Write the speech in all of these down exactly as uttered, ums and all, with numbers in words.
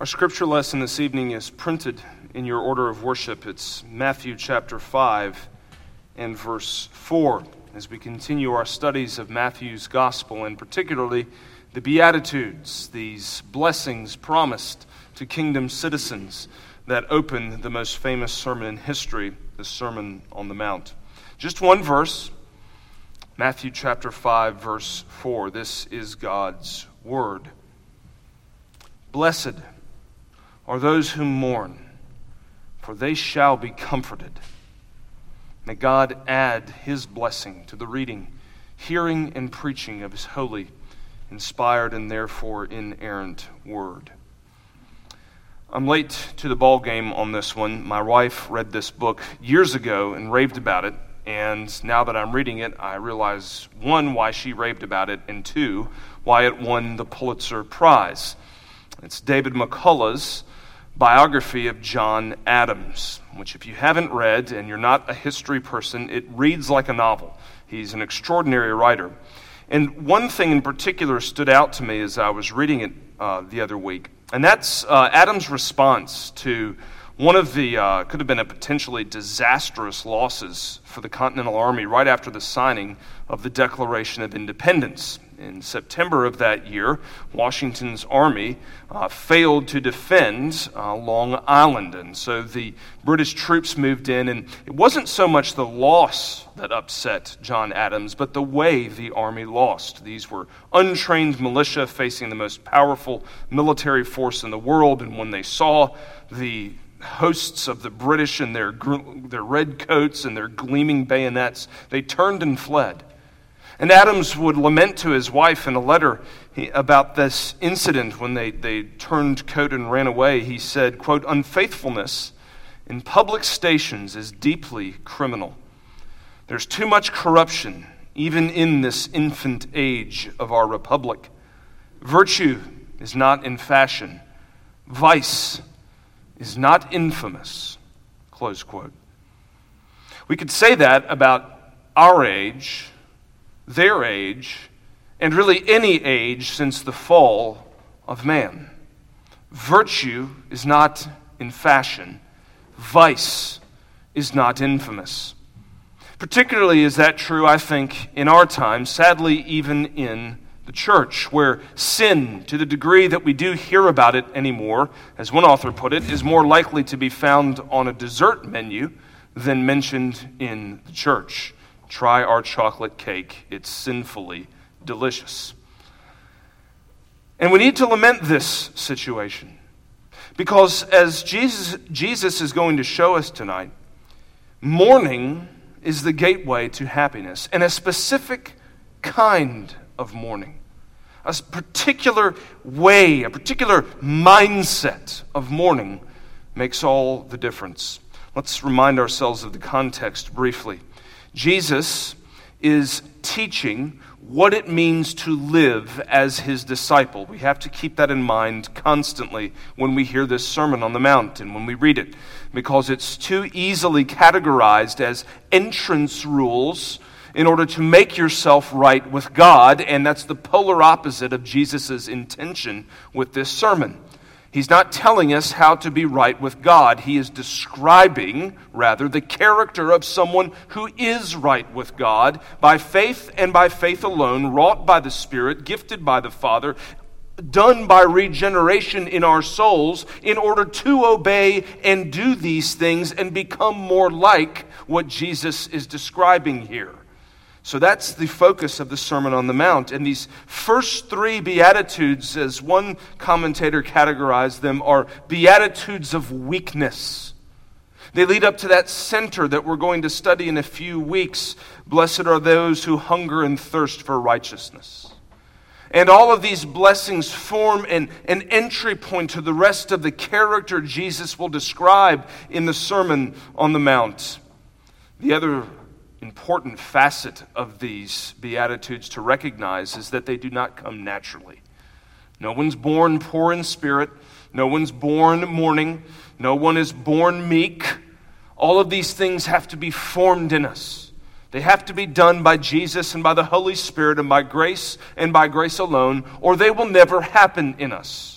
Our scripture lesson this evening is printed in your order of worship. It's Matthew chapter five and verse four. As we continue our studies of Matthew's gospel, and particularly the Beatitudes, these blessings promised to kingdom citizens that open the most famous sermon in history, the Sermon on the Mount. Just one verse, Matthew chapter five, verse four. This is God's word. Blessed are those who mourn, for they shall be comforted. May God add his blessing to the reading, hearing, and preaching of his holy, inspired, and therefore inerrant word. I'm late to the ball game on this one. My wife read this book years ago and raved about it, and now that I'm reading it, I realize, one, why she raved about it, and two, why it won the Pulitzer Prize. It's David McCullough's biography of John Adams, which if you haven't read and you're not a history person, it reads like a novel. He's an extraordinary writer. And one thing in particular stood out to me as I was reading it uh, the other week, and that's uh, Adams' response to one of the, uh, could have been a potentially disastrous losses for the Continental Army right after the signing of the Declaration of Independence. In September of that year, Washington's army uh, failed to defend uh, Long Island, and so the British troops moved in, and it wasn't so much the loss that upset John Adams, but the way the army lost. These were untrained militia facing the most powerful military force in the world, and when they saw the hosts of the British in their, their red coats and their gleaming bayonets, they turned and fled. And Adams would lament to his wife in a letter about this incident when they, they turned coat and ran away. He said, quote, "Unfaithfulness in public stations is deeply criminal. There's too much corruption, even in this infant age of our republic. Virtue is not in fashion. Vice is not infamous." Close quote. We could say that about our age, their age, and really any age since the fall of man. Virtue is not in fashion. Vice is not infamous. Particularly is that true, I think, in our time, sadly even in the church, where sin, to the degree that we do hear about it anymore, as one author put it, is more likely to be found on a dessert menu than mentioned in the church. Try our chocolate cake. It's sinfully delicious. And we need to lament this situation because, as Jesus, Jesus is going to show us tonight, mourning is the gateway to happiness, and a specific kind of mourning, a particular way, a particular mindset of mourning makes all the difference. Let's remind ourselves of the context briefly. Jesus is teaching what it means to live as his disciple. We have to keep that in mind constantly when we hear this Sermon on the Mount and when we read it, because it's too easily categorized as entrance rules in order to make yourself right with God, and that's the polar opposite of Jesus' intention with this sermon. He's not telling us how to be right with God. He is describing, rather, the character of someone who is right with God by faith and by faith alone, wrought by the Spirit, gifted by the Father, done by regeneration in our souls in order to obey and do these things and become more like what Jesus is describing here. So that's the focus of the Sermon on the Mount. And these first three Beatitudes, as one commentator categorized them, are Beatitudes of weakness. They lead up to that center that we're going to study in a few weeks. Blessed are those who hunger and thirst for righteousness. And all of these blessings form an, an entry point to the rest of the character Jesus will describe in the Sermon on the Mount. The other important facet of these Beatitudes to recognize is that they do not come naturally. No one's born poor in spirit. No one's born mourning. No one is born meek. All of these things have to be formed in us. They have to be done by Jesus and by the Holy Spirit and by grace and by grace alone, or they will never happen in us.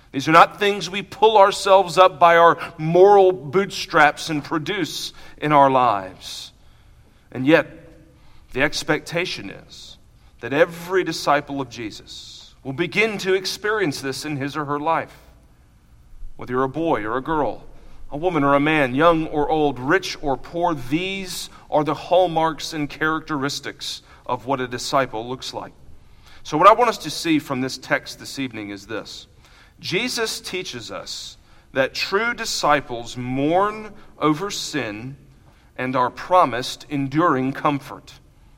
These are not things we pull ourselves up by our moral bootstraps and produce in our lives. And yet, the expectation is that every disciple of Jesus will begin to experience this in his or her life. Whether you're a boy or a girl, a woman or a man, young or old, rich or poor, these are the hallmarks and characteristics of what a disciple looks like. So what I want us to see from this text this evening is this. Jesus teaches us that true disciples mourn over sin and are promised enduring comfort.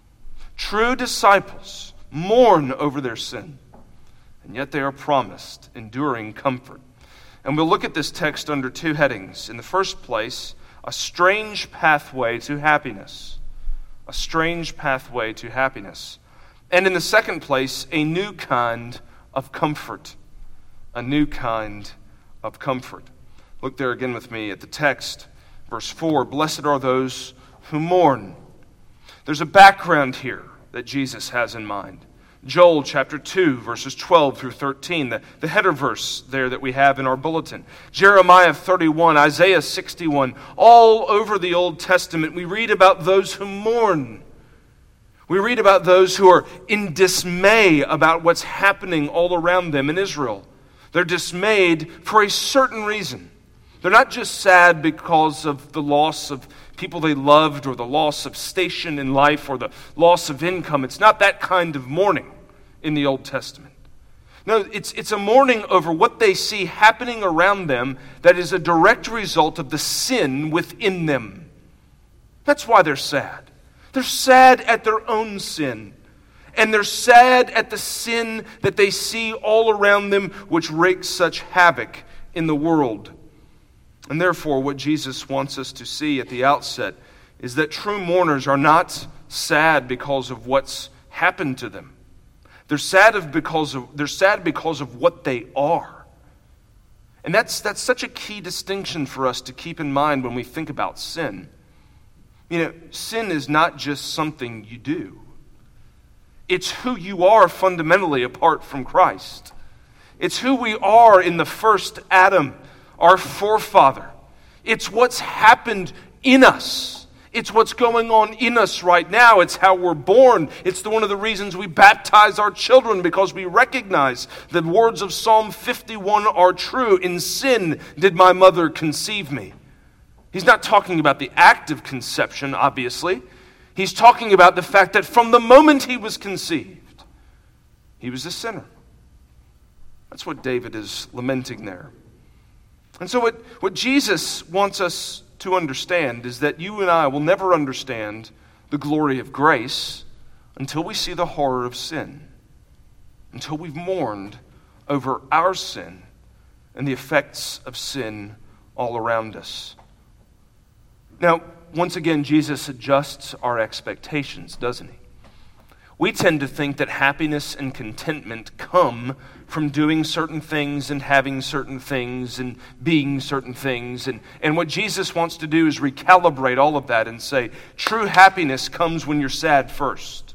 True disciples mourn over their sin, and yet they are promised enduring comfort. And we'll look at this text under two headings. In the first place, a strange pathway to happiness. A strange pathway to happiness. And in the second place, a new kind of comfort. A new kind of comfort. Look there again with me at the text. Verse four, blessed are those who mourn. There's a background here that Jesus has in mind. Joel chapter two, verses twelve through thirteen, the, the header verse there that we have in our bulletin. Jeremiah thirty-one, Isaiah sixty-one, all over the Old Testament we read about those who mourn. We read about those who are in dismay about what's happening all around them in Israel. They're dismayed for a certain reason. They're not just sad because of the loss of people they loved or the loss of station in life or the loss of income. It's not that kind of mourning in the Old Testament. No, it's, it's a mourning over what they see happening around them that is a direct result of the sin within them. That's why they're sad. They're sad at their own sin. And they're sad at the sin that they see all around them, which wreaks such havoc in the world. And therefore, what Jesus wants us to see at the outset is that true mourners are not sad because of what's happened to them. They're sad of because of they're sad because of what they are. And that's that's such a key distinction for us to keep in mind when we think about sin. You know, sin is not just something you do. It's who you are fundamentally apart from Christ. It's who we are in the first Adam, our forefather. It's what's happened in us. It's what's going on in us right now. It's how we're born. It's the, one of the reasons we baptize our children, because we recognize the words of Psalm fifty-one are true. In sin did my mother conceive me. He's not talking about the act of conception, obviously. He's talking about the fact that from the moment he was conceived, he was a sinner. That's what David is lamenting there. And so what, what Jesus wants us to understand is that you and I will never understand the glory of grace until we see the horror of sin, until we've mourned over our sin and the effects of sin all around us. Now, once again, Jesus adjusts our expectations, doesn't he? We tend to think that happiness and contentment come from doing certain things and having certain things and being certain things. And, and what Jesus wants to do is recalibrate all of that and say, true happiness comes when you're sad first.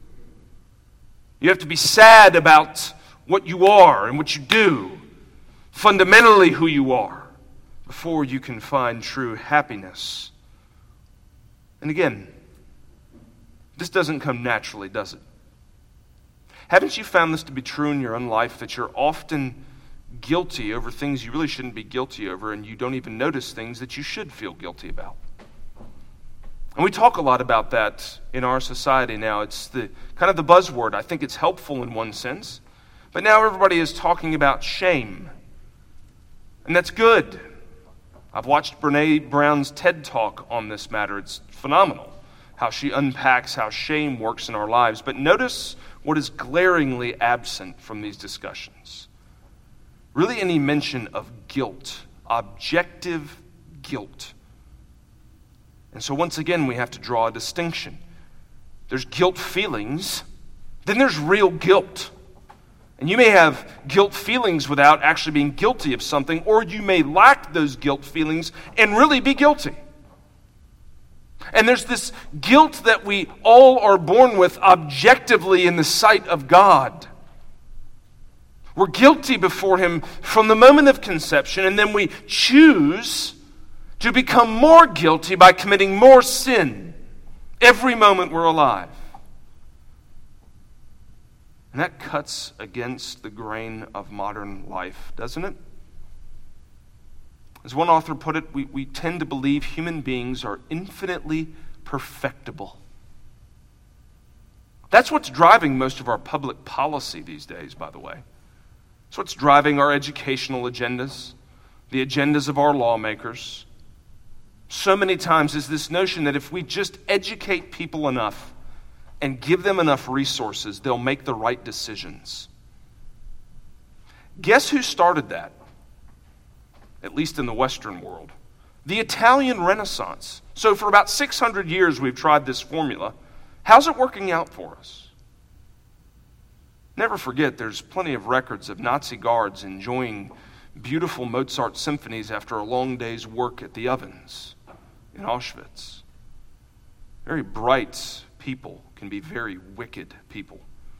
You have to be sad about what you are and what you do, fundamentally who you are, before you can find true happiness. And again, this doesn't come naturally, does it? Haven't you found this to be true in your own life, that you're often guilty over things you really shouldn't be guilty over, and you don't even notice things that you should feel guilty about? And we talk a lot about that in our society now. It's the kind of the buzzword. I think it's helpful in one sense. But now everybody is talking about shame. And that's good. I've watched Brene Brown's TED Talk on this matter. It's phenomenal how she unpacks how shame works in our lives. But notice what is glaringly absent from these discussions. Really any mention of guilt, objective guilt. And so once again, we have to draw a distinction. There's guilt feelings, then there's real guilt. And you may have guilt feelings without actually being guilty of something, or you may lack those guilt feelings and really be guilty. And there's this guilt that we all are born with objectively in the sight of God. We're guilty before him from the moment of conception, and then we choose to become more guilty by committing more sin every moment we're alive. And that cuts against the grain of modern life, doesn't it? As one author put it, we, we tend to believe human beings are infinitely perfectible. That's what's driving most of our public policy these days, by the way. It's what's driving our educational agendas, the agendas of our lawmakers. So many times is this notion that if we just educate people enough and give them enough resources, they'll make the right decisions. Guess who started that? At least in the Western world. The Italian Renaissance. So for about six hundred years we've tried this formula. How's it working out for us? Never forget, there's plenty of records of Nazi guards enjoying beautiful Mozart symphonies after a long day's work at the ovens in Auschwitz. Very bright people can be very wicked people.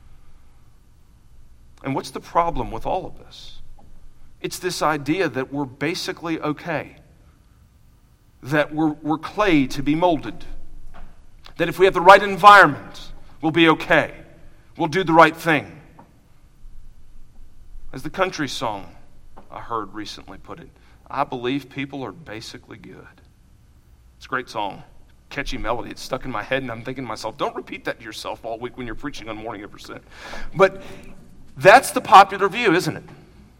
And what's the problem with all of this? It's this idea that we're basically okay, that we're, we're clay to be molded, that if we have the right environment, we'll be okay, we'll do the right thing. As the country song I heard recently put it, I believe people are basically good. It's a great song, catchy melody. It's stuck in my head, and I'm thinking to myself, don't repeat that to yourself all week when you're preaching on Morning Ever Sin. But that's the popular view, isn't it?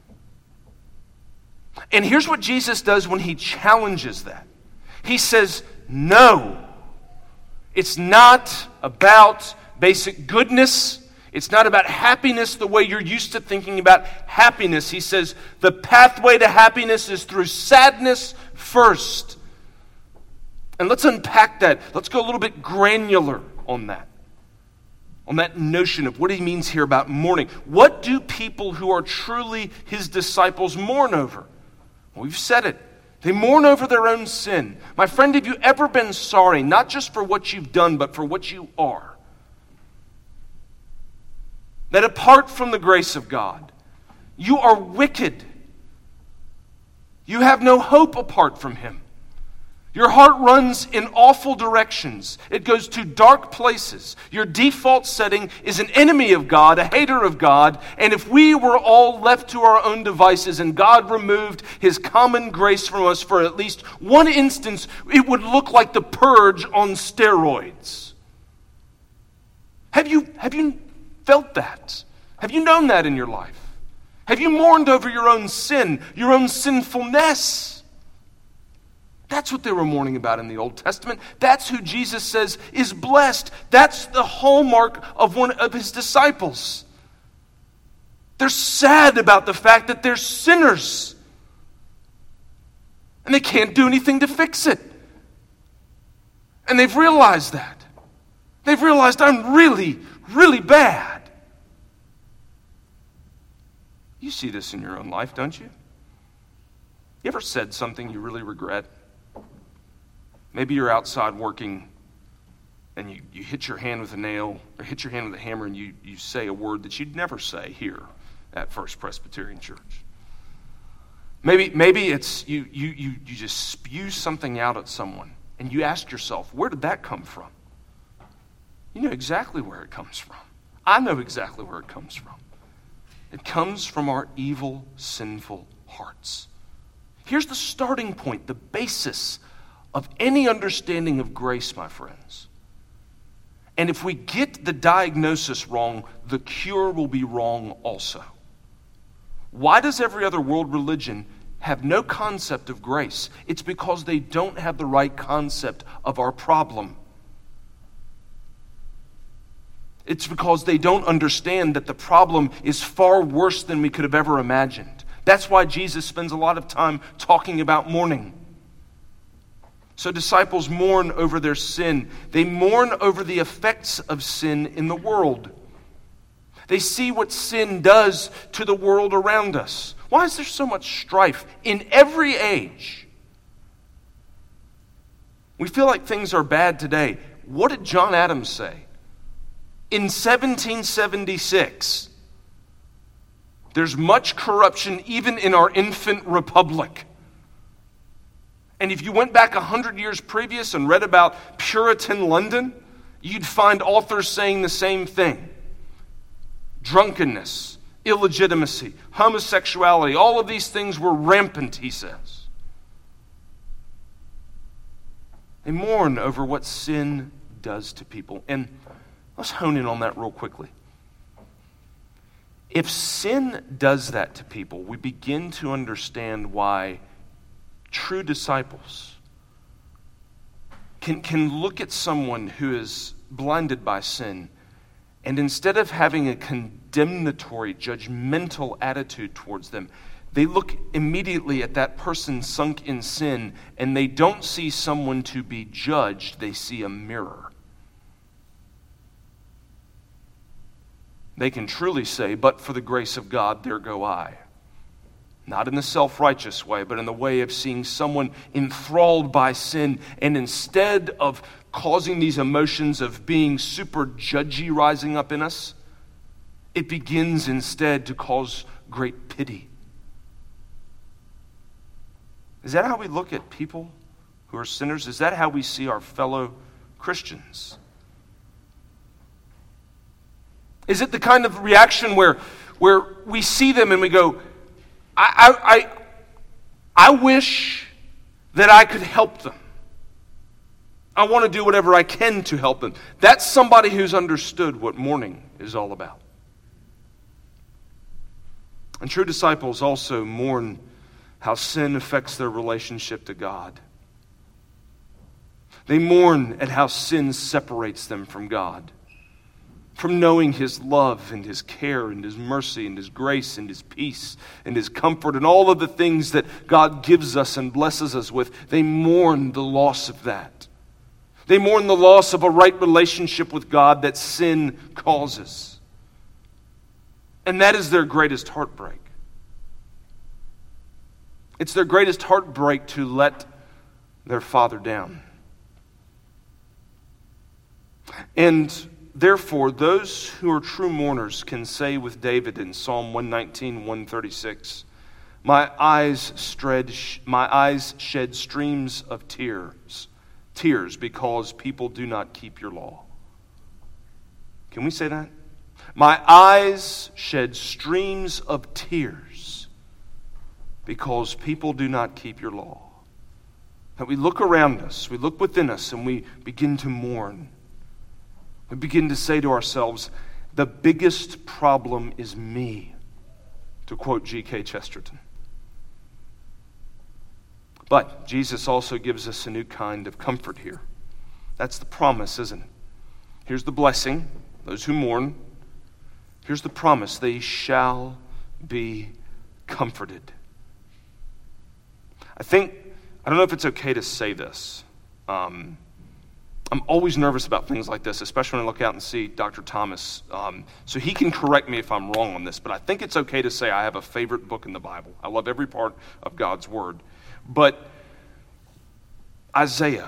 And here's what Jesus does when he challenges that. He says, no, it's not about basic goodness. It's not about happiness the way you're used to thinking about happiness. He says the pathway to happiness is through sadness first. And let's unpack that. Let's go a little bit granular on that. On that notion of what he means here about mourning. What do people who are truly his disciples mourn over? Well, we've said it. They mourn over their own sin. My friend, have you ever been sorry, not just for what you've done, but for what you are? That apart from the grace of God, you are wicked. You have no hope apart from him. Your heart runs in awful directions. It goes to dark places. Your default setting is an enemy of God, a hater of God. And if we were all left to our own devices and God removed his common grace from us for at least one instance, it would look like the purge on steroids. Have you, have you felt that? Have you known that in your life? Have you mourned over your own sin, your own sinfulness? That's what they were mourning about in the Old Testament. That's who Jesus says is blessed. That's the hallmark of one of his disciples. They're sad about the fact that they're sinners. And they can't do anything to fix it. And they've realized that. They've realized I'm really, really bad. You see this in your own life, don't you? You ever said something you really regret? Maybe you're outside working and you, you hit your hand with a nail or hit your hand with a hammer and you, you say a word that you'd never say here at First Presbyterian Church. Maybe maybe it's you you you you just spew something out at someone and you ask yourself, where did that come from? You know exactly where it comes from. I know exactly where it comes from. It comes from our evil, sinful hearts. Here's the starting point, the basis of any understanding of grace, my friends. And if we get the diagnosis wrong, the cure will be wrong also. Why does every other world religion have no concept of grace? It's because they don't have the right concept of our problem. It's because they don't understand that the problem is far worse than we could have ever imagined. That's why Jesus spends a lot of time talking about mourning. So disciples mourn over their sin. They mourn over the effects of sin in the world. They see what sin does to the world around us. Why is there so much strife in every age? We feel like things are bad today. What did John Adams say? In seventeen seventy-six, There's much corruption even in our infant republic. And if you went back a hundred years previous and read about Puritan London, you'd find authors saying the same thing. Drunkenness, illegitimacy, homosexuality, all of these things were rampant, he says. They mourn over what sin does to people. And let's hone in on that real quickly. If sin does that to people, we begin to understand why true disciples can, can look at someone who is blinded by sin, and instead of having a condemnatory, judgmental attitude towards them, they look immediately at that person sunk in sin, and they don't see someone to be judged, they see a mirror. They can truly say, but for the grace of God, there go I. Not in the self-righteous way, but in the way of seeing someone enthralled by sin, and instead of causing these emotions of being super judgy rising up in us, it begins instead to cause great pity. Is that how we look at people who are sinners? Is that how we see our fellow Christians? Is it the kind of reaction where, where we see them and we go, I, I, I, I wish that I could help them. I want to do whatever I can to help them. That's somebody who's understood what mourning is all about. And true disciples also mourn how sin affects their relationship to God. They mourn at how sin separates them from God, from knowing His love and His care and His mercy and His grace and His peace and His comfort and all of the things that God gives us and blesses us with. They mourn the loss of that. They mourn the loss of a right relationship with God that sin causes. And that is their greatest heartbreak. It's their greatest heartbreak to let their Father down. And therefore, those who are true mourners can say with David in Psalm one nineteen, one thirty-six, My eyes shed, my eyes shed streams of tears, tears because people do not keep your law. Can we say that? My eyes shed streams of tears because people do not keep your law. That we look around us, we look within us, and we begin to mourn. We begin to say to ourselves, the biggest problem is me, to quote G K Chesterton. But Jesus also gives us a new kind of comfort here. That's the promise, isn't it? Here's the blessing, those who mourn. Here's the promise, they shall be comforted. I think, I don't know if it's okay to say this. Um, I'm always nervous about things like this, especially when I look out and see Doctor Thomas. Um, so he can correct me if I'm wrong on this, but I think it's okay to say I have a favorite book in the Bible. I love every part of God's Word. But Isaiah,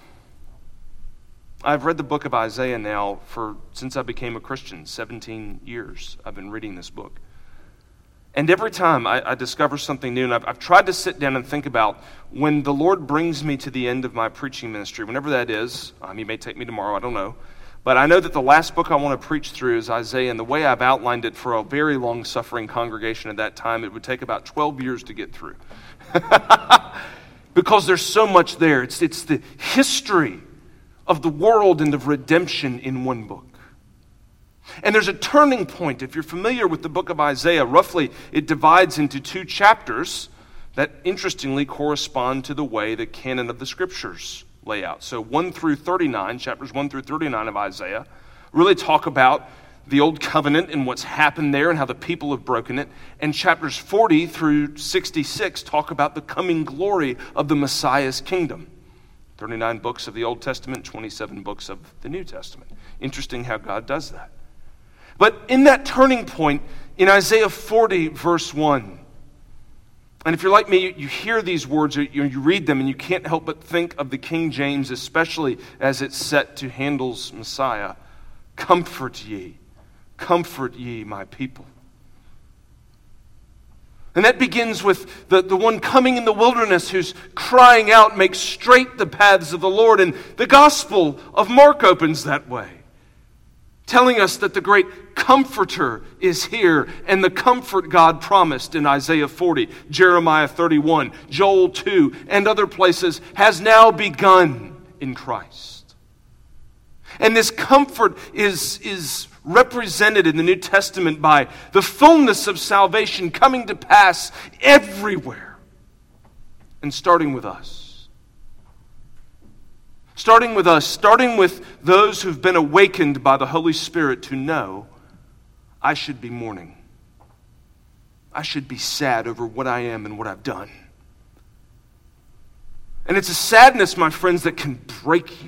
I've read the book of Isaiah now for since I became a Christian, seventeen years I've been reading this book. And every time I, I discover something new, and I've, I've tried to sit down and think about when the Lord brings me to the end of my preaching ministry, whenever that is. Um, he may take me tomorrow, I don't know. But I know that the last book I want to preach through is Isaiah, and the way I've outlined it for a very long-suffering congregation at that time, it would take about twelve years to get through. Because there's so much there. It's, it's the history of the world and of redemption in one book. And there's a turning point. If you're familiar with the book of Isaiah, roughly it divides into two chapters that interestingly correspond to the way the canon of the scriptures lay out. So one through thirty-nine, chapters one through thirty-nine of Isaiah, really talk about the old covenant and what's happened there and how the people have broken it. And chapters forty through sixty-six talk about the coming glory of the Messiah's kingdom. thirty-nine books of the Old Testament, twenty-seven books of the New Testament. Interesting how God does that. But in that turning point, in Isaiah forty, verse one, and if you're like me, you, you hear these words, or you, you read them, and you can't help but think of the King James, especially as it's set to Handel's Messiah. Comfort ye, comfort ye, my people. And that begins with the, the one coming in the wilderness who's crying out, make straight the paths of the Lord. And the Gospel of Mark opens that way, telling us that the great Comforter is here, and the comfort God promised in Isaiah forty, Jeremiah thirty-one, Joel two, and other places has now begun in Christ. And this comfort is, is represented in the New Testament by the fullness of salvation coming to pass everywhere, and starting with us. Starting with us, starting with those who've been awakened by the Holy Spirit to know, I should be mourning. I should be sad over what I am and what I've done. And it's a sadness, my friends, that can break you.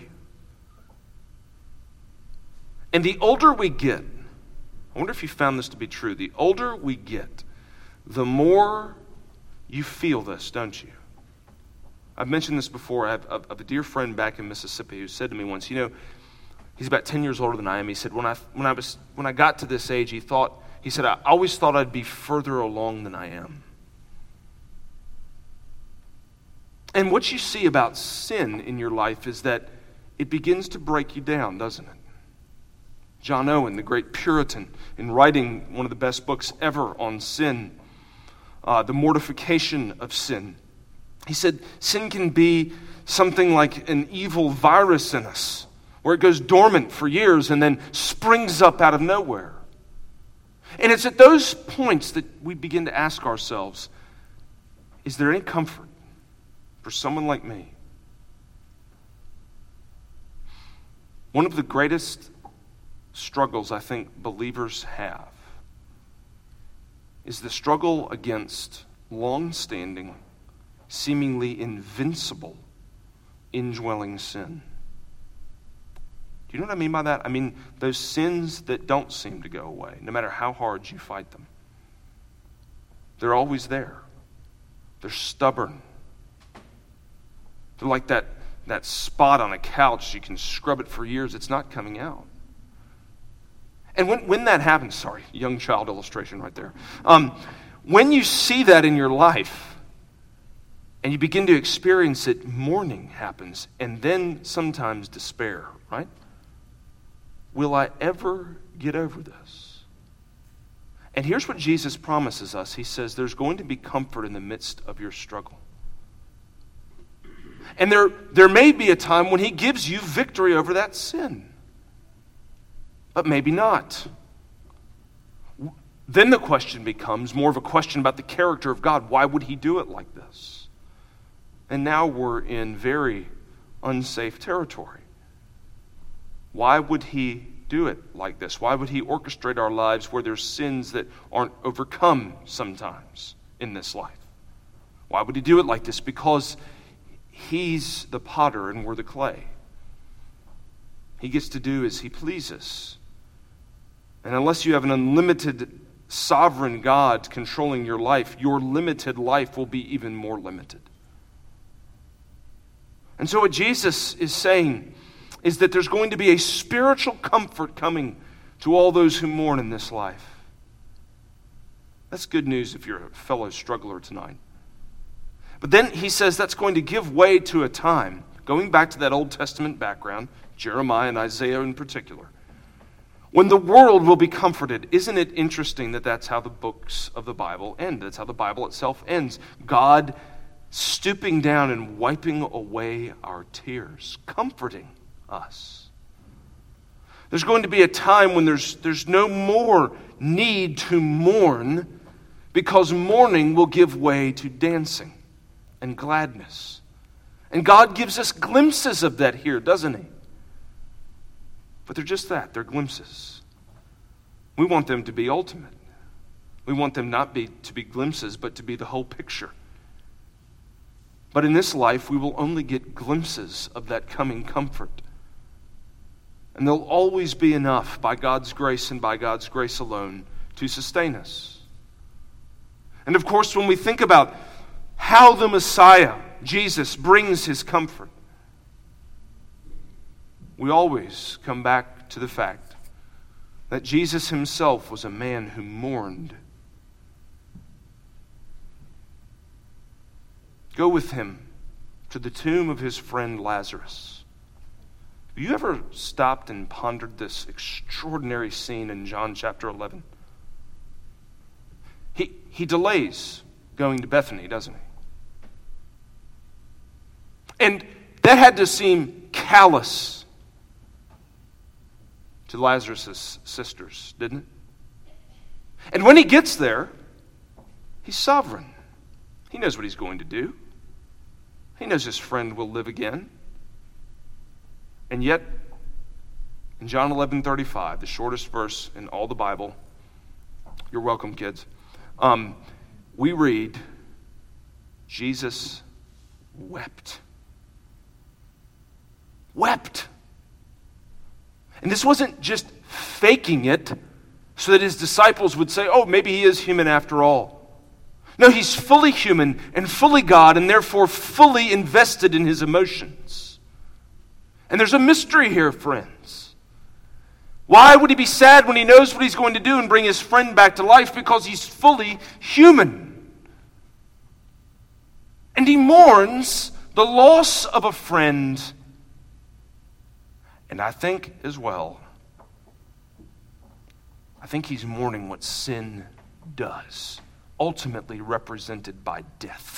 And the older we get, I wonder if you found this to be true, the older we get, the more you feel this, don't you? I've mentioned this before. I have, I have a dear friend back in Mississippi who said to me once, you know, he's about ten years older than I am. He said, when I when I was when I got to this age, he thought, he said, I always thought I'd be further along than I am. And what you see about sin in your life is that it begins to break you down, doesn't it? John Owen, the great Puritan, in writing one of the best books ever on sin, uh, The Mortification of Sin, he said, sin can be something like an evil virus in us, where it goes dormant for years and then springs up out of nowhere. And it's at those points that we begin to ask ourselves, is there any comfort for someone like me? One of the greatest struggles I think believers have is the struggle against long-standing, seemingly invincible, indwelling sin. Do you know what I mean by that? I mean those sins that don't seem to go away, no matter how hard you fight them. They're always there. They're stubborn. They're like that, that spot on a couch. You can scrub it for years. It's not coming out. And when, when that happens, sorry, young child illustration right there. Um, when you see that in your life and you begin to experience it, mourning happens, and then sometimes despair, right? Will I ever get over this? And here's what Jesus promises us. He says there's going to be comfort in the midst of your struggle. And there, there may be a time when he gives you victory over that sin. But maybe not. Then the question becomes more of a question about the character of God. Why would he do it like this? And now we're in very unsafe territory. Why would he do it like this? Why would he orchestrate our lives where there's sins that aren't overcome sometimes in this life? Why would he do it like this? Because he's the potter and we're the clay. He gets to do as he pleases. And unless you have an unlimited sovereign God controlling your life, your limited life will be even more limited. And so what Jesus is saying is that there's going to be a spiritual comfort coming to all those who mourn in this life. That's good news if you're a fellow struggler tonight. But then he says that's going to give way to a time, going back to that Old Testament background, Jeremiah and Isaiah in particular, when the world will be comforted. Isn't it interesting that that's how the books of the Bible end? That's how the Bible itself ends. God stooping down and wiping away our tears, comforting us. There's going to be a time when there's, there's no more need to mourn, because mourning will give way to dancing and gladness. And God gives us glimpses of that here, doesn't he? But they're just that. They're glimpses. We want them to be ultimate. We want them not be to be glimpses, but to be the whole picture. But in this life, we will only get glimpses of that coming comfort. And there'll always be enough by God's grace and by God's grace alone to sustain us. And of course, when we think about how the Messiah, Jesus, brings his comfort, we always come back to the fact that Jesus himself was a man who mourned. go with him to the tomb of his friend Lazarus. Have you ever stopped and pondered this extraordinary scene in John chapter eleven? He, he delays going to Bethany, doesn't he? And that had to seem callous to Lazarus' sisters, didn't it? And when he gets there, he's sovereign. He knows what he's going to do. He knows his friend will live again. And yet, in John eleven thirty-five, the shortest verse in all the Bible, you're welcome, kids, um, we read, Jesus wept. Wept. And this wasn't just faking it so that his disciples would say, oh, maybe he is human after all. No, he's fully human and fully God, and therefore fully invested in his emotions. And there's a mystery here, friends. Why would he be sad when he knows what he's going to do and bring his friend back to life? Because he's fully human. And he mourns the loss of a friend. And I think as well, I think he's mourning what sin does, ultimately represented by death.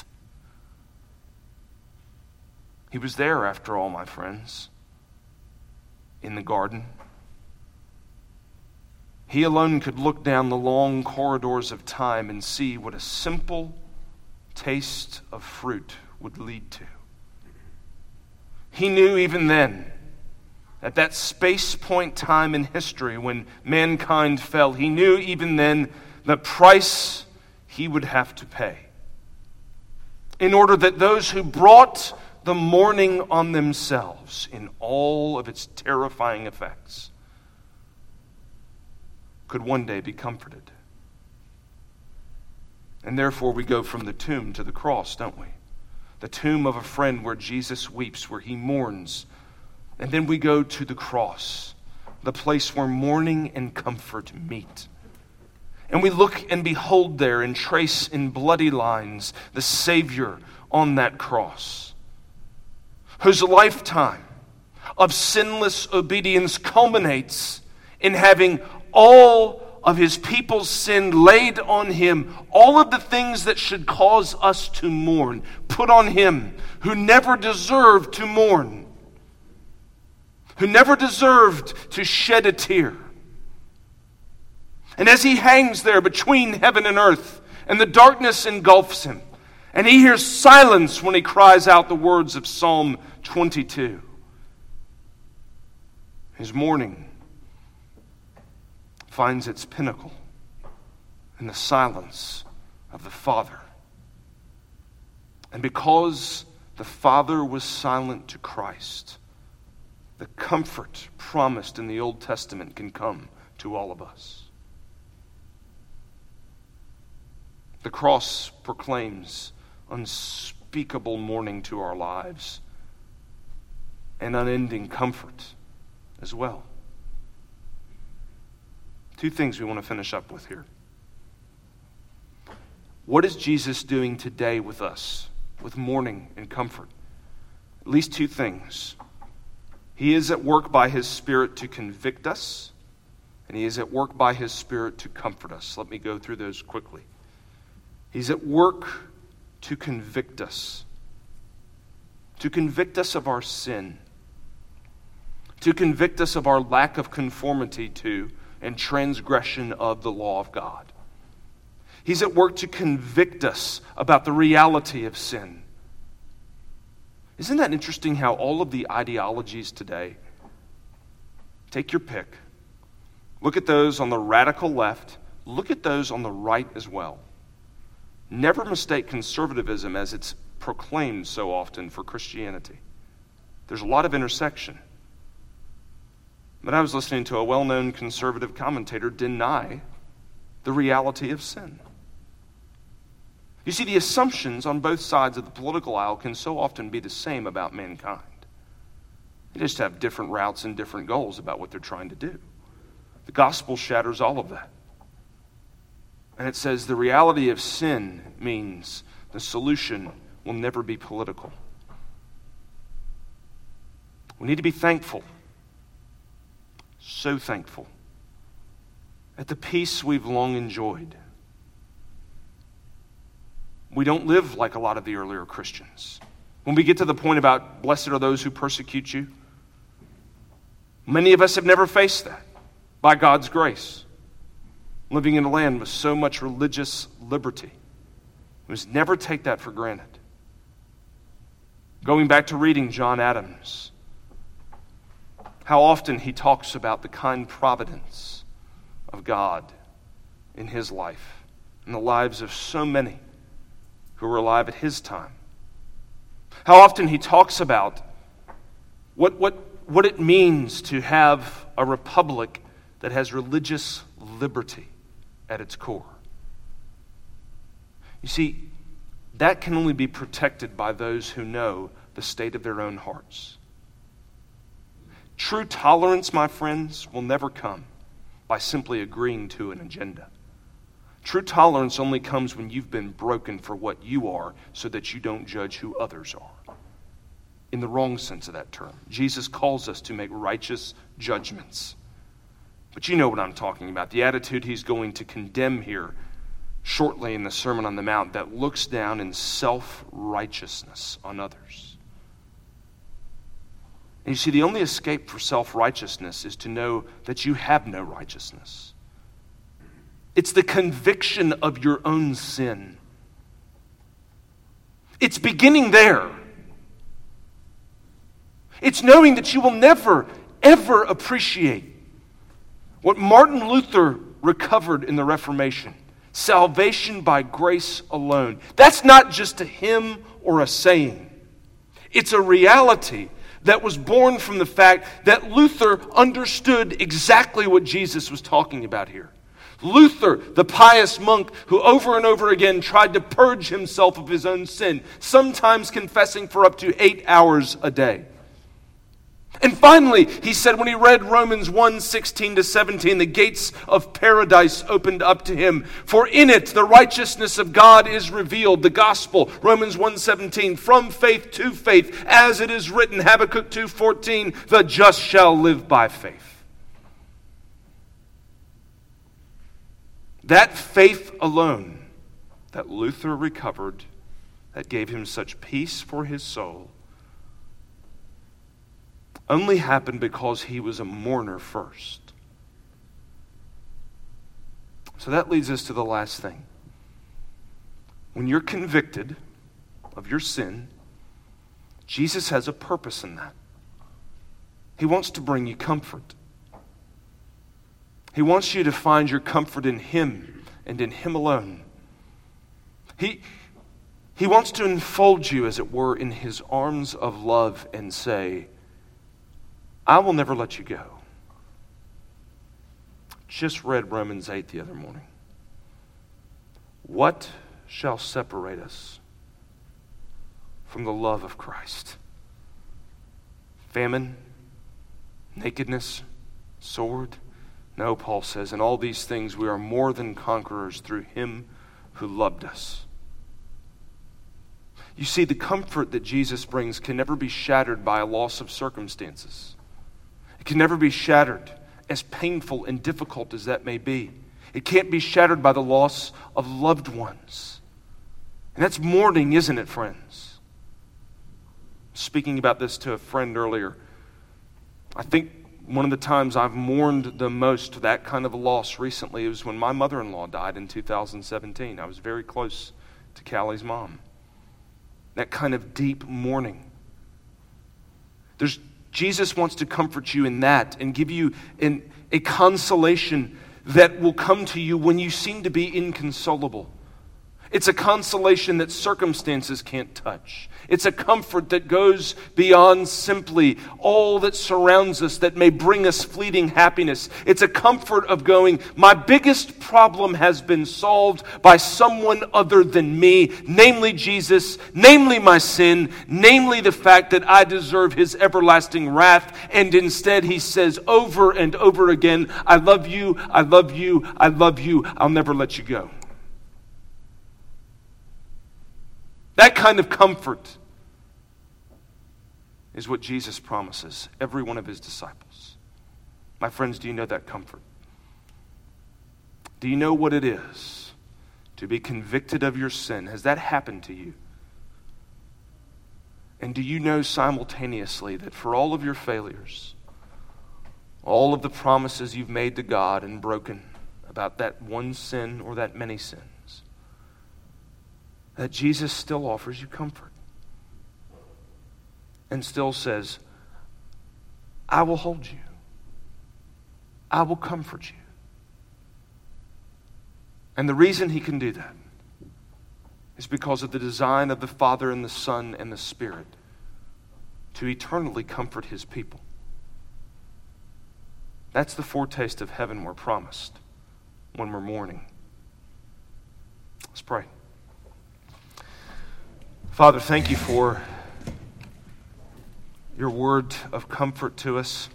He was there, after all, my friends, in the garden. He alone could look down the long corridors of time and see what a simple taste of fruit would lead to. He knew even then, at that space point time in history when mankind fell, he knew even then the price he would have to pay in order that those who brought the mourning on themselves in all of its terrifying effects could one day be comforted. And therefore we go from the tomb to the cross, don't we? The tomb of a friend where Jesus weeps, where he mourns. And then we go to the cross, the place where mourning and comfort meet. And we look and behold there and trace in bloody lines the Savior on that cross, whose lifetime of sinless obedience culminates in having all of his people's sin laid on him, all of the things that should cause us to mourn, put on him, who never deserved to mourn, who never deserved to shed a tear. And as he hangs there between heaven and earth, and the darkness engulfs him, and he hears silence when he cries out the words of Psalm twenty-two, his mourning finds its pinnacle in the silence of the Father. And because the Father was silent to Christ, the comfort promised in the Old Testament can come to all of us. The cross proclaims unspeakable mourning to our lives and unending comfort as well. Two things we want to finish up with here. What is Jesus doing today with us, with mourning and comfort? At least two things. He is at work by his Spirit to convict us, and he is at work by his Spirit to comfort us. Let me go through those quickly. He's at work to convict us, to convict us of our sin, to convict us of our lack of conformity to and transgression of the law of God. He's at work to convict us about the reality of sin. Isn't that interesting how all of the ideologies today, take your pick, look at those on the radical left, look at those on the right as well. Never mistake conservatism as it's proclaimed so often for Christianity. There's a lot of intersection. But I was listening to a well-known conservative commentator deny the reality of sin. You see, the assumptions on both sides of the political aisle can so often be the same about mankind. They just have different routes and different goals about what they're trying to do. The gospel shatters all of that. And it says the reality of sin means the solution will never be political. We need to be thankful, so thankful, at the peace we've long enjoyed. We don't live like a lot of the earlier Christians. When we get to the point about blessed are those who persecute you, many of us have never faced that by God's grace. Living in a land with so much religious liberty. We must never take that for granted. Going back to reading John Adams, how often he talks about the kind providence of God in his life and the lives of so many who were alive at his time. How often he talks about what, what, what it means to have a republic that has religious liberty at its core. You see, that can only be protected by those who know the state of their own hearts. True tolerance, my friends, will never come by simply agreeing to an agenda. True tolerance only comes when you've been broken for what you are so that you don't judge who others are. In the wrong sense of that term. Jesus calls us to make righteous judgments. But you know what I'm talking about. The attitude he's going to condemn here shortly in the Sermon on the Mount that looks down in self-righteousness on others. And you see, the only escape for self-righteousness is to know that you have no righteousness. It's the conviction of your own sin. It's beginning there. It's knowing that you will never, ever appreciate what Martin Luther recovered in the Reformation. Salvation by grace alone. That's not just a hymn or a saying. It's a reality that was born from the fact that Luther understood exactly what Jesus was talking about here. Luther, the pious monk who over and over again tried to purge himself of his own sin, sometimes confessing for up to eight hours a day. And finally, he said when he read Romans one, sixteen to seventeen, the gates of paradise opened up to him. For in it the righteousness of God is revealed, the gospel, Romans one, seventeen, from faith to faith, as it is written, Habakkuk two, fourteen, the just shall live by faith. That faith alone that Luther recovered, that gave him such peace for his soul, only happened because he was a mourner first. So that leads us to the last thing. When you're convicted of your sin, Jesus has a purpose in that. He wants to bring you comfort. He wants you to find your comfort in Him and in Him alone. He, he wants to enfold you, as it were, in His arms of love and say, I will never let you go. Just read Romans eight the other morning. What shall separate us from the love of Christ? Famine? Nakedness? Sword? No, Paul says, in all these things we are more than conquerors through Him who loved us. You see, the comfort that Jesus brings can never be shattered by a loss of circumstances. It can never be shattered, as painful and difficult as that may be. It can't be shattered by the loss of loved ones. And that's mourning, isn't it, friends? Speaking about this to a friend earlier, I think one of the times I've mourned the most that kind of a loss recently was when my mother-in-law died in two thousand seventeen. I was very close to Callie's mom. That kind of deep mourning. There's Jesus wants to comfort you in that and give you an, a consolation that will come to you when you seem to be inconsolable. It's a consolation that circumstances can't touch. It's a comfort that goes beyond simply all that surrounds us that may bring us fleeting happiness. It's a comfort of going, my biggest problem has been solved by someone other than me, namely Jesus, namely my sin, namely the fact that I deserve His everlasting wrath. And instead He says over and over again, I love you, I love you, I love you, I'll never let you go. That kind of comfort is what Jesus promises every one of his disciples. My friends, do you know that comfort? Do you know what it is to be convicted of your sin? Has that happened to you? And do you know simultaneously that for all of your failures, all of the promises you've made to God and broken about that one sin or that many sins, that Jesus still offers you comfort and still says, I will hold you. I will comfort you. And the reason he can do that is because of the design of the Father and the Son and the Spirit to eternally comfort his people. That's the foretaste of heaven we're promised when we're mourning. Let's pray. Father, thank you for your word of comfort to us,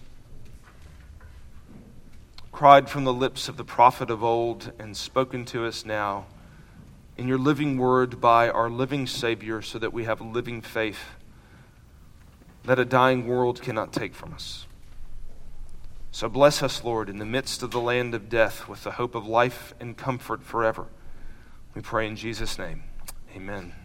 cried from the lips of the prophet of old and spoken to us now in your living word by our living Savior, so that we have living faith that a dying world cannot take from us. So bless us, Lord, in the midst of the land of death with the hope of life and comfort forever. We pray in Jesus' name. Amen.